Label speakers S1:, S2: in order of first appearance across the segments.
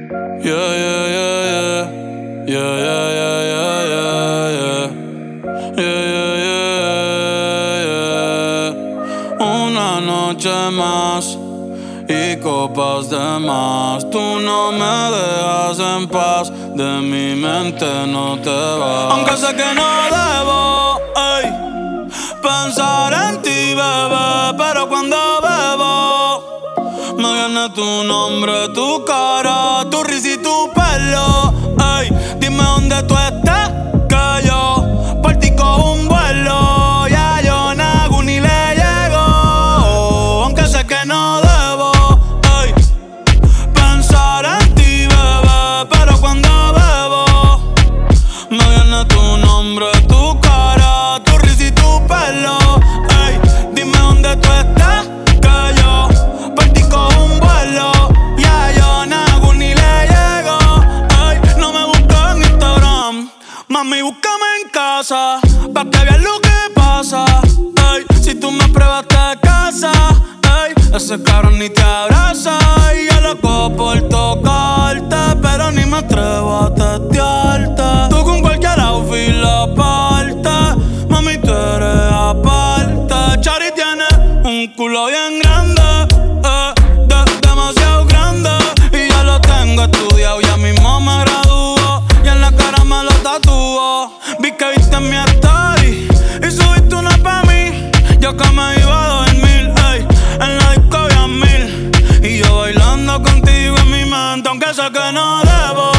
S1: Yeah, yeah, yeah, yeah. Yeah, yeah, yeah, yeah, yeah, yeah. Yeah, yeah, yeah, yeah. Una noche más y copas de más. Tú no me dejas en paz, de mi mente no te vas. Aunque sé que no debo, ey, pensar en ti, bebé, pero cuando bebo me viene tu nombre, tu cara, tu risa y tu pelo. Ey, dime dónde tú estás, que yo por ti cojo un vuelo. Ya yo nago ni le llego, aunque sé que no debo, ey, pensar en ti, bebé, pero cuando bebo me viene tu nombre, tu cara, tu risa y tu pelo. Ey, dime dónde tú estás, que yo por ti cojo un vuelo. Ya yo nago ni le llego. Ey, no me busques en Instagram, mami, búscame en casa, pa' que veas lo que pasa. Ey, si tú me pruebas te casa, ey, ese cabrón ni te abraza. Y yo loco por tocarte, pero ni me atrevo a testearte. Tú con cualquier outfit la parte, mami, tú eres aparte. Chari tiene un culo bien grande, demasiado grande, y ya lo tengo estudiado, ya mismo me gradúo, y en la cara me lo tatúo. Vi que viste mi story y subiste una pa' mí, yo que me iba a dormir, ey, en la disco había 1000, y yo bailando contigo en mi mente, aunque sé que no debo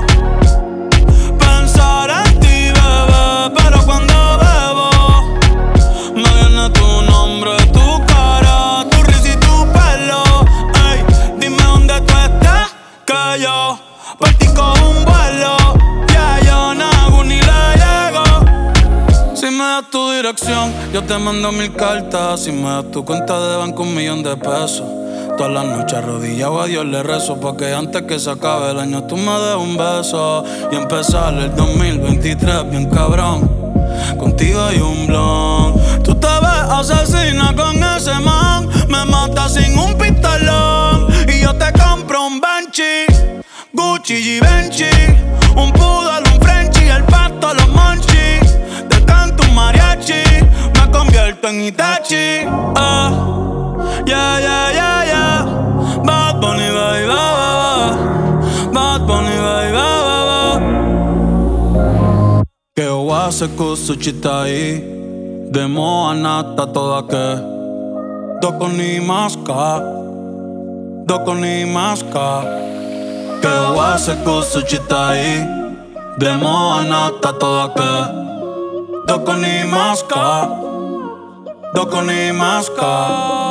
S1: pensar en ti, bebé, pero cuando bebo me viene tu nombre, tu cara, tu risa y tu pelo. Ey, dime dónde tú estás, que yo por ti cojo un vuelo. Ya yo nago ni le llego. Si me das tu dirección, yo te mando 1000 cartas. Si me das tu cuenta de banco, 1.000.000 de pesos. Todas las noches arrodillado a Dios le rezo, pa' que antes que se acabe el año tú me des un beso y empezar el 2023 bien cabrón. Contigo hay un blon. Tú te ves asesina con ese man, me matas sin un pistolón. Y yo te compro un Banshee, Gucci, Givenchy, un poodle, un Frenchie, el pasto, los monchis. Te canto un mariachi, me convierto en Itachi. Yeah, yeah, yeah, yeah. Bad Bunny, baby, Bad Bunny, baby, che ho se cosa città demo anata toda che doko ni maska che ho se cosa città demo anata toda che doko ni maska